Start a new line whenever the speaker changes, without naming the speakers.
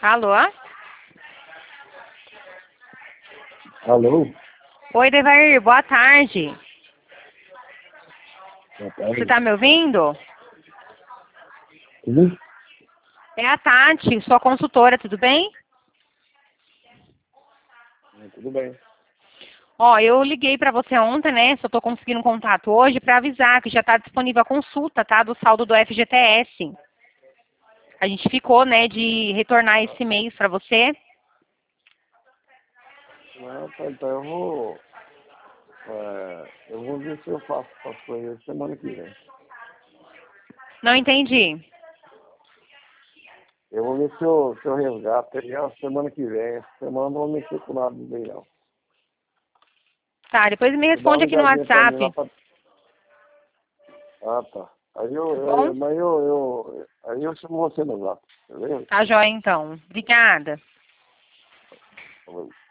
Alô?
Alô?
Oi, Devair, boa tarde.
Boa tarde.
Você tá me ouvindo?
Sim?
É a Tati, sua consultora, tudo bem?
Tudo bem.
Ó, eu liguei pra você ontem, né? Só tô conseguindo um contato hoje pra avisar que já tá disponível a consulta, tá? Do saldo do FGTS. A gente ficou, né, de retornar esse mês pra você.
Não, tá, então eu vou ver se eu faço essas coisas semana que vem.
Não entendi.
Eu vou ver se eu resgato aí a semana que vem. Essa semana não vou mexer com nada bem, não.
Tá, depois me
Você dá uma
responde aqui no
ligadinha pra mim lá
WhatsApp,
pra... Ah, tá. Aí
tá bom?
aí eu chamo você no zap, beleza?
Tá joia, então. Obrigada.
Falou.